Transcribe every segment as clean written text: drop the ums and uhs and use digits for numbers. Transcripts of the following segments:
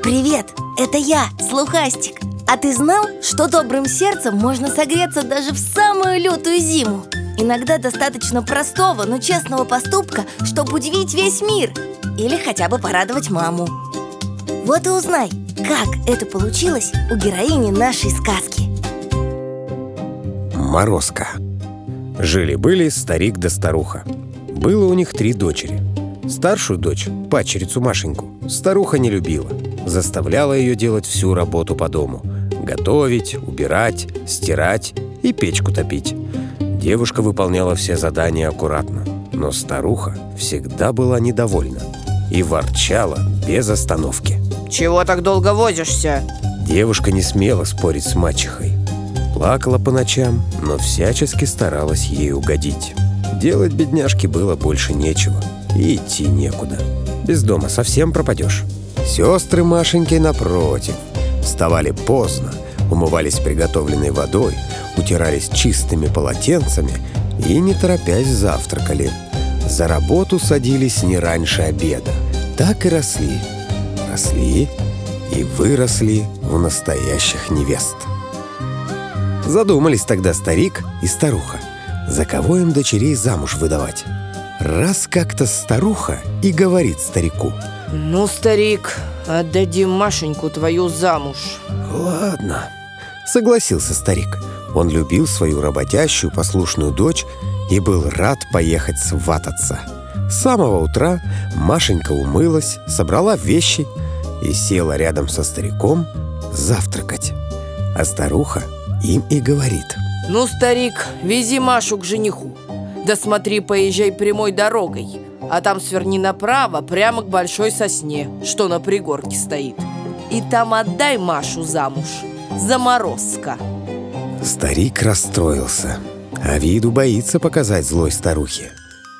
Привет, это я, Слухастик. А ты знал, что добрым сердцем можно согреться даже в самую лютую зиму? Иногда достаточно простого, но честного поступка, чтобы удивить весь мир или хотя бы порадовать маму. Вот и узнай, как это получилось у героини нашей сказки. Морозко. Жили-были старик да старуха. Было у них 3 дочери. Старшую дочь, падчерицу Машеньку, старуха не любила. Заставляла ее делать всю работу по дому: готовить, убирать, стирать и печку топить. Девушка выполняла все задания аккуратно, но старуха всегда была недовольна и ворчала без остановки. Чего так долго возишься? Девушка не смела спорить с мачехой. Плакала по ночам, но всячески старалась ей угодить. Делать бедняжке было больше нечего, и идти некуда. Без дома совсем пропадешь. Сестры Машеньки, напротив, вставали поздно, умывались приготовленной водой, утирались чистыми полотенцами и, не торопясь, завтракали. За работу садились не раньше обеда. Так и росли. Росли и выросли в настоящих невест. Задумались тогда старик и старуха, за кого им дочерей замуж выдавать. Раз как-то старуха и говорит старику: Ну, старик, отдадим Машеньку твою замуж. «Ладно», — согласился старик. Он любил свою работящую, послушную дочь и был рад поехать свататься. С самого утра Машенька умылась, собрала вещи и села рядом со стариком завтракать. А старуха им и говорит: Ну, старик, вези Машу к жениху. Да смотри, поезжай прямой дорогой, а там сверни направо, прямо к большой сосне, что на пригорке стоит. И там отдай Машу замуж за Морозко. Старик расстроился, а виду боится показать злой старухе.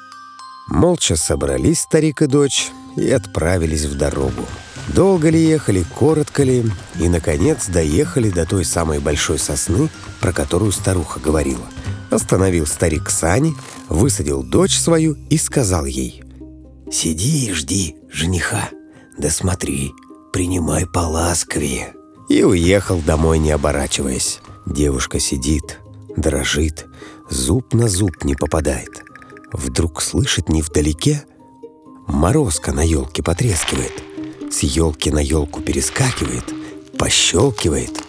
Молча собрались старик и дочь и отправились в дорогу. Долго ли ехали, коротко ли, и, наконец, доехали до той самой большой сосны, про которую старуха говорила. Остановил старик сани, высадил дочь свою и сказал ей: «Сиди и жди жениха, да смотри, принимай поласковее». И уехал домой, не оборачиваясь. Девушка сидит, дрожит, зуб на зуб не попадает. Вдруг слышит невдалеке: морозко на елке потрескивает, с елки на елку перескакивает, пощелкивает.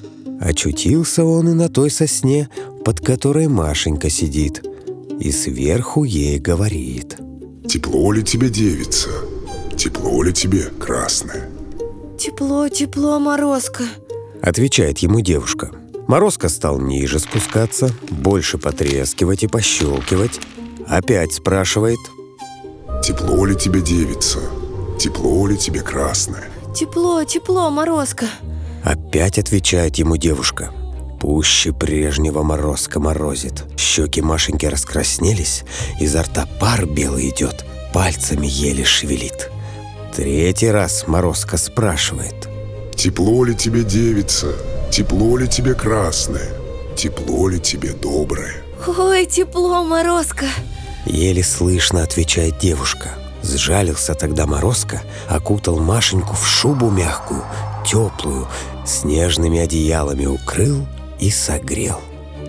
Очутился он и на той сосне, под которой Машенька сидит, и сверху ей говорит: «Тепло ли тебе, девица? Тепло ли тебе, красная?» Тепло, тепло, Морозко. Отвечает ему девушка. Морозко стал ниже спускаться, больше потрескивать и пощелкивать. Опять спрашивает: «Тепло ли тебе, девица? Тепло ли тебе, красная?» Тепло, тепло, Морозко. Опять отвечает ему девушка. Пуще прежнего Морозко морозит. Щеки Машеньки раскраснелись, изо рта пар белый идет, пальцами еле шевелит. 3-й раз Морозко спрашивает: «Тепло ли тебе, девица? Тепло ли тебе, красная? Тепло ли тебе, добрая?» Ой, тепло, Морозко. Еле слышно отвечает девушка. Сжалился тогда Морозко, окутал Машеньку в шубу мягкую, теплую, с нежными одеялами укрыл и согрел.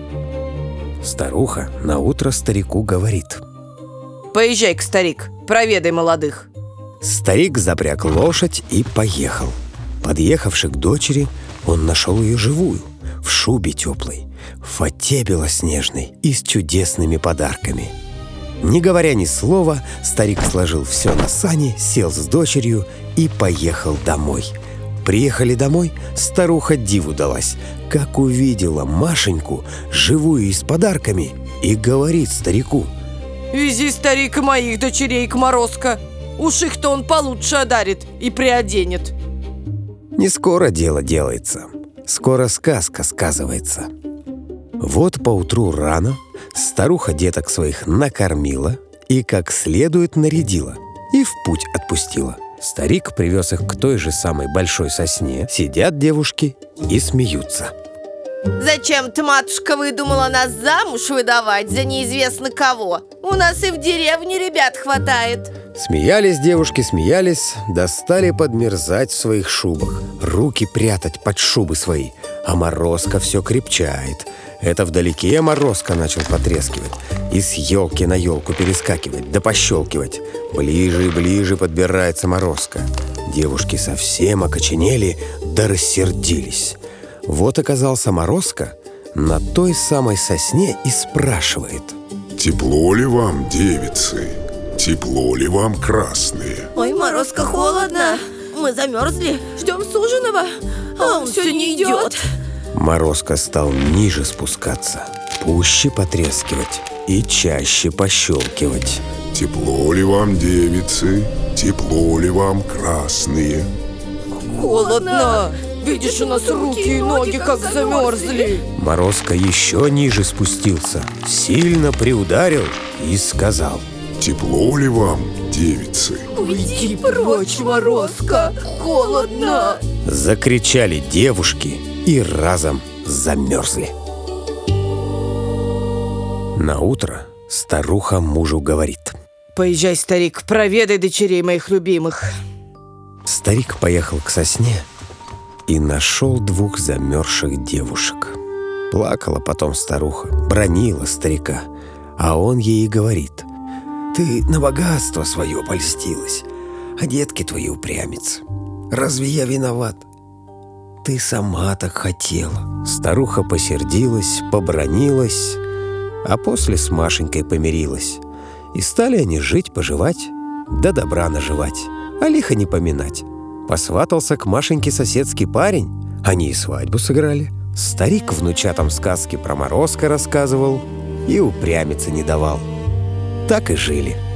Старуха наутро старику говорит: Поезжай-ка, старик, проведай молодых. Старик запряг лошадь и поехал. Подъехавши к дочери, он нашел ее живую, в шубе теплой, в фате белоснежной и с чудесными подарками. Не говоря ни слова, старик сложил все на сани, сел с дочерью и поехал домой. Приехали домой, старуха диву далась, как увидела Машеньку, живую и с подарками, и говорит старику: Вези, старик, моих дочерей к Морозко. Уж их-то он получше одарит и приоденет. Не скоро дело делается, скоро сказка сказывается. Вот поутру рано старуха деток своих накормила и как следует нарядила и в путь отпустила. Старик привез их к той же самой большой сосне. Сидят девушки и смеются. Зачем ты, матушка, выдумала нас замуж выдавать за неизвестно кого? У нас и в деревне ребят хватает. Смеялись девушки, смеялись, да стали подмерзать в своих шубах, руки прятать под шубы свои. А морозко все крепчает. Это вдалеке морозко начал потрескивать и с елки на елку перескакивать, да пощелкивать. Ближе и ближе подбирается морозко. Девушки совсем окоченели, да рассердились. Вот оказался морозко на той самой сосне и спрашивает: «Тепло ли вам, девицы? Тепло ли вам, красные?» Ой, морозко, холодно. Мы замерзли, ждем суженого, а он все не идет. Морозко стал ниже спускаться, пуще потрескивать и чаще пощелкивать. «Тепло ли вам, девицы? Тепло ли вам, красные?» Холодно! Видишь, у нас руки и ноги как замерзли. Морозко еще ниже спустился, сильно приударил и сказал: «Тепло ли вам, девицы?» Уйди прочь, морозко! Холодно! Закричали девушки и разом замерзли. Наутро старуха мужу говорит: Поезжай, старик, проведай дочерей моих любимых. Старик поехал к сосне и нашел 2 замерзших девушек. Плакала потом старуха, бранила старика, а он ей говорит: «Ты на богатство свое польстилась, а детки твои упрямятся. Разве я виноват? Ты сама так хотела». Старуха посердилась, побранилась, а после с Машенькой помирилась. И стали они жить-поживать, да добра наживать, а лихо не поминать. Посватался к Машеньке соседский парень, они и свадьбу сыграли. Старик внучатам сказки про морозко рассказывал и упрямиться не давал. Так и жили.